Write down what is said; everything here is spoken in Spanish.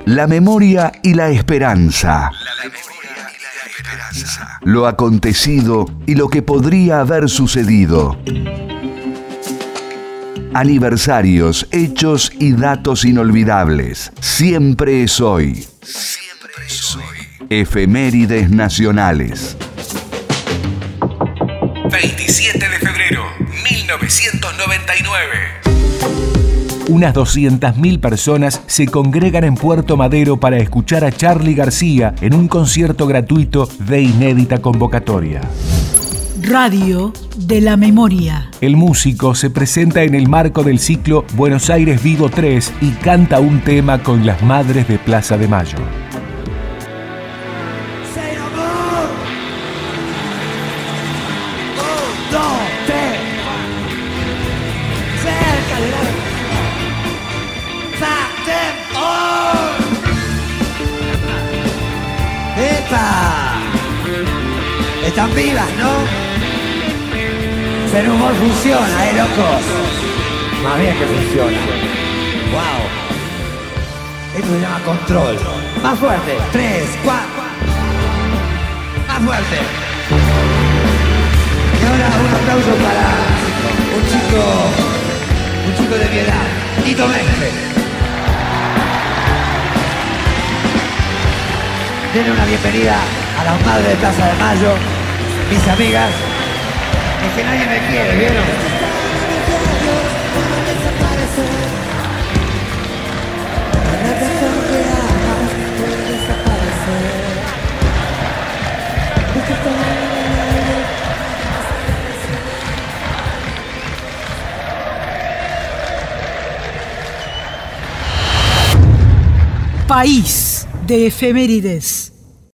La memoria y la esperanza. Lo acontecido y lo que podría haber sucedido. Aniversarios, hechos y datos inolvidables. Siempre es hoy. Siempre es hoy. Efemérides nacionales. 27 de febrero, 1999. Unas 200.000 personas se congregan en Puerto Madero para escuchar a Charly García en un concierto gratuito de inédita convocatoria. Radio de la Memoria. El músico se presenta en el marco del ciclo Buenos Aires Vivo 3 y canta un tema con las madres de Plaza de Mayo. Están vivas, ¿no? Pero el humor funciona, loco. Más bien que funciona. Wow. Esto se llama control. Más fuerte. 3, 4. Más fuerte. Y ahora un aplauso para un chico de mi edad, Tito Mestre. Denle una bienvenida a las madres de Plaza de Mayo, mis amigas. Es que nadie me quiere, ¿vieron? País de efemérides.